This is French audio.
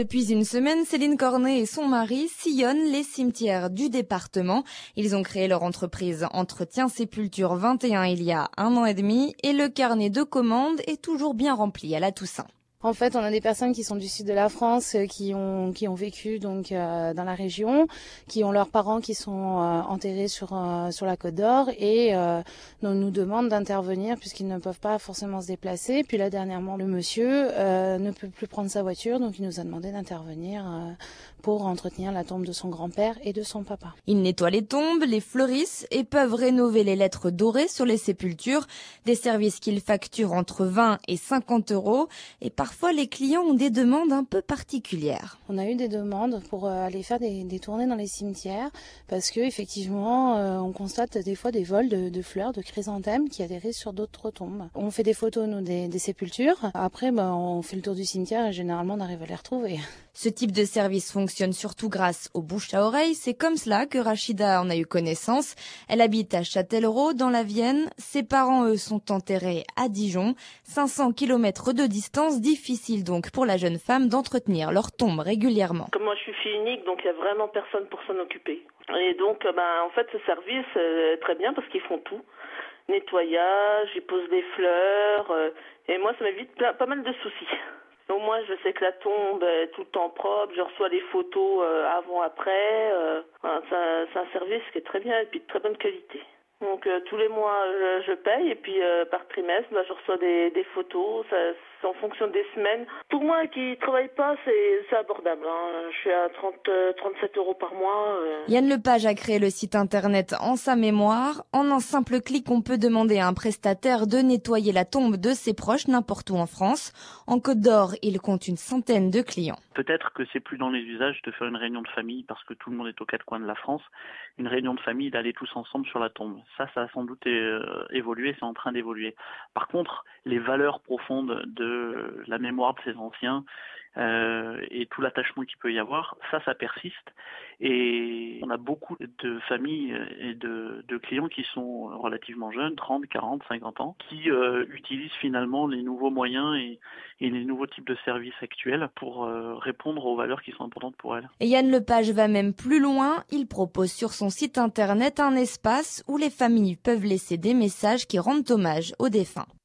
Depuis une semaine, Céline Cornet et son mari sillonnent les cimetières du département. Ils ont créé leur entreprise Entretien Sépulture 21 il y a 1 an et demi et le carnet de commandes est toujours bien rempli à la Toussaint. En fait, on a des personnes qui sont du sud de la France, qui ont vécu dans la région, qui ont leurs parents qui sont enterrés sur la Côte d'Or et nous demandent d'intervenir puisqu'ils ne peuvent pas forcément se déplacer. Puis là, dernièrement, le monsieur ne peut plus prendre sa voiture, donc il nous a demandé d'intervenir pour entretenir la tombe de son grand-père et de son papa. Ils nettoient les tombes, les fleurissent et peuvent rénover les lettres dorées sur les sépultures, des services qu'ils facturent entre 20 et 50 euros. Et parfois, les clients ont des demandes un peu particulières. On a eu des demandes pour aller faire des tournées dans les cimetières parce que effectivement, on constate des fois des vols de fleurs, de chrysanthèmes qui atterrissent sur d'autres tombes. On fait des photos, nous, des sépultures. Après, on fait le tour du cimetière et généralement, on arrive à les retrouver. Ce type de service fonctionne surtout grâce aux bouche à oreille. C'est comme cela que Rachida en a eu connaissance. Elle habite à Châtellerault, dans la Vienne. Ses parents, eux, sont enterrés à Dijon. 500 km de distance, difficile donc pour la jeune femme d'entretenir leur tombe régulièrement. Comme moi, je suis fille unique, donc il n'y a vraiment personne pour s'en occuper. Et donc, en fait, ce service est très bien parce qu'ils font tout. Nettoyage, ils posent des fleurs. Et moi, ça m'évite pas mal de soucis. Au moins, je sais que la tombe est tout le temps propre. Je reçois les photos avant-après. C'est un service qui est très bien et puis de très bonne qualité. Donc, tous les mois, je paye et puis par trimestre, je reçois des photos. C'est en fonction des semaines. Pour moi qui ne travaille pas, c'est abordable. Je suis à 37 euros par mois. Yann Lepage a créé le site internet en sa mémoire. En un simple clic, on peut demander à un prestataire de nettoyer la tombe de ses proches n'importe où en France. En Côte d'Or, il compte une centaine de clients. Peut-être que c'est plus dans les usages de faire une réunion de famille parce que tout le monde est aux quatre coins de la France. Une réunion de famille, d'aller tous ensemble sur la tombe. Ça a sans doute évolué, c'est en train d'évoluer. Par contre, les valeurs profondes de la mémoire de ces anciens et tout l'attachement qu'il peut y avoir, ça persiste. Et on a beaucoup de familles et de clients qui sont relativement jeunes, 30, 40, 50 ans, qui utilisent finalement les nouveaux moyens et les nouveaux types de services actuels pour répondre aux valeurs qui sont importantes pour elles. Et Yann Lepage va même plus loin. Il propose sur son site internet un espace où les familles peuvent laisser des messages qui rendent hommage aux défunts.